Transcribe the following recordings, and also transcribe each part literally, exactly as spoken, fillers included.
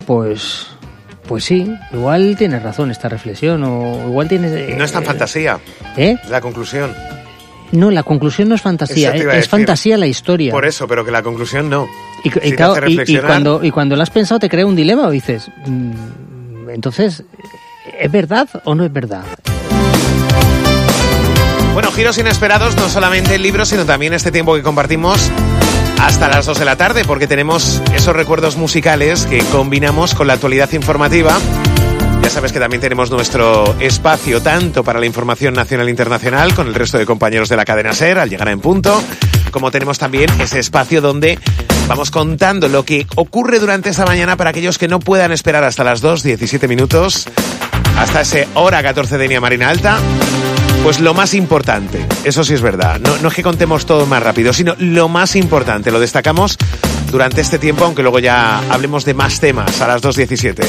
pues... Pues sí, igual tienes razón esta reflexión, o igual tienes... Eh, no es tan fantasía, ¿eh? La conclusión. No, la conclusión no es fantasía, es, es fantasía la historia. Por eso, pero que la conclusión no. Y, si y, claro, y, y, cuando, y cuando la has pensado te crea un dilema, o dices, mmm, entonces, ¿es verdad o no es verdad? Bueno, giros inesperados, no solamente el libro, sino también este tiempo que compartimos hasta las dos de la tarde, porque tenemos esos recuerdos musicales que combinamos con la actualidad informativa. Ya sabes que también tenemos nuestro espacio tanto para la información nacional e internacional con el resto de compañeros de la cadena SER al llegar en punto, como tenemos también ese espacio donde vamos contando lo que ocurre durante esta mañana para aquellos que no puedan esperar hasta las dos, diecisiete minutos, hasta ese hora catorce de Denia Marina Alta. Pues lo más importante, eso sí es verdad, no, no es que contemos todo más rápido, sino lo más importante, lo destacamos durante este tiempo, aunque luego ya hablemos de más temas a las dos diecisiete.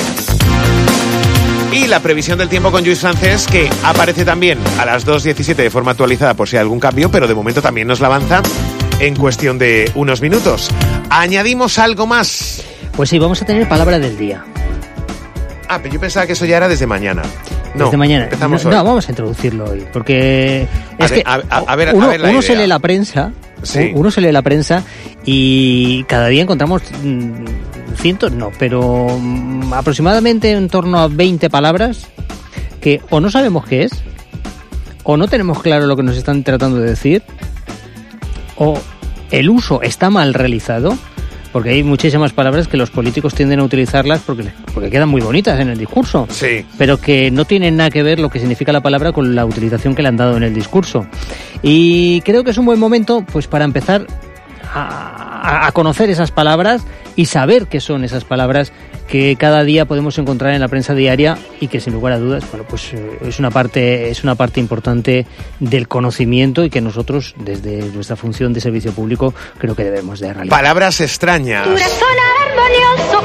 Y la previsión del tiempo con Lluís Francés, que aparece también a las dos diecisiete de forma actualizada por si hay algún cambio, pero de momento también nos la avanza en cuestión de unos minutos. ¿Añadimos algo más? Pues sí, vamos a tener palabra del día. Ah, pero yo pensaba que eso ya era desde mañana. No, desde mañana. Empezamos no, hoy. no, vamos a introducirlo hoy, porque es a que a, a, a ver, uno, a ver la uno idea. se lee la prensa, sí. uno se lee la prensa y cada día encontramos mmm, cientos, no, pero mmm, aproximadamente en torno a veinte palabras que o no sabemos qué es, o no tenemos claro lo que nos están tratando de decir, o el uso está mal realizado. Porque hay muchísimas palabras que los políticos tienden a utilizarlas porque, porque quedan muy bonitas en el discurso, sí. pero que no tienen nada que ver lo que significa la palabra con la utilización que le han dado en el discurso. Y creo que es un buen momento pues para empezar a, a conocer esas palabras y saber qué son esas palabras que cada día podemos encontrar en la prensa diaria y que sin lugar a dudas, bueno, pues es una parte es una parte importante del conocimiento y que nosotros desde nuestra función de servicio público creo que debemos de realizar. Palabras extrañas. Armonioso,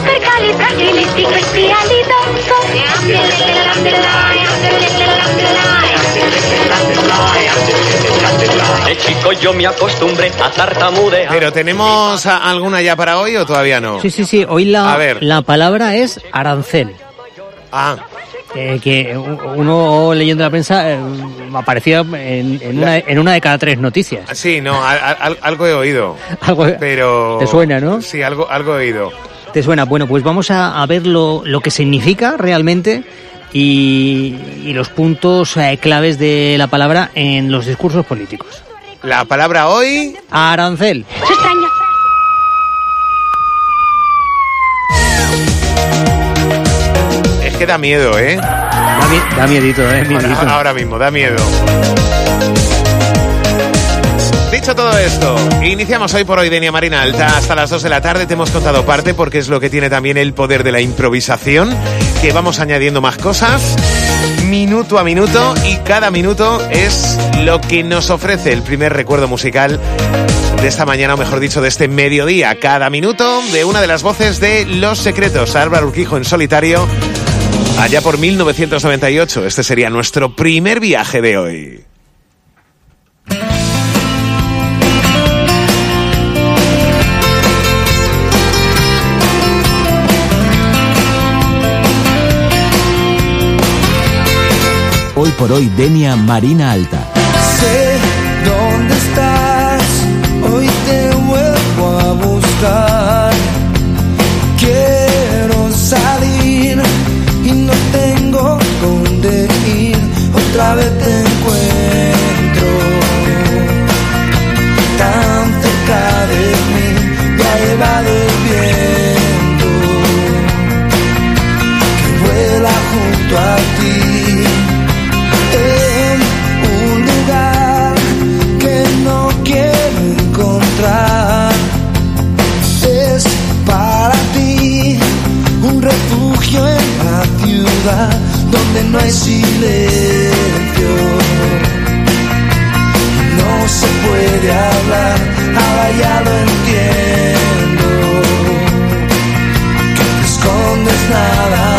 de chico yo me acostumbré a tartamudear. Pero ¿tenemos a, alguna ya para hoy o todavía no? Sí, sí, sí. Hoy la, a ver. la palabra es arancel. Ah. Eh, que uno leyendo la prensa eh, aparecía en, en, una, en una de cada tres noticias. Sí, no, a, a, algo he oído. algo, pero ¿te suena, no? Sí, algo, algo he oído. ¿Te suena? Bueno, pues vamos a, a ver lo, lo que significa realmente y, y los puntos eh, claves de la palabra en los discursos políticos. La palabra hoy... Arancel. Se extraña. Es que da miedo, ¿eh? Da, mi, da miedito, ¿eh? Miedito. Ahora, ahora mismo, da miedo. Dicho todo esto, iniciamos hoy por hoy Denia Marina Alta hasta las dos de la tarde. Te hemos contado parte porque es lo que tiene también el poder de la improvisación, que vamos añadiendo más cosas minuto a minuto y cada minuto es lo que nos ofrece el primer recuerdo musical de esta mañana, o mejor dicho, de este mediodía. Cada minuto de una de las voces de Los Secretos, Álvaro Urquijo en solitario, allá por mil novecientos noventa y ocho. Este sería nuestro primer viaje de hoy. Hoy por hoy, Denia Marina Alta. Sé dónde estás, hoy te vuelvo a buscar. Quiero salir y no tengo dónde ir. Otra vez te encuentro tan cerca de mí. Me ha llevado el viento que vuela junto a ti. Es para ti un refugio en la ciudad donde no hay silencio, no se puede hablar, ahora ya lo entiendo, que te escondes nada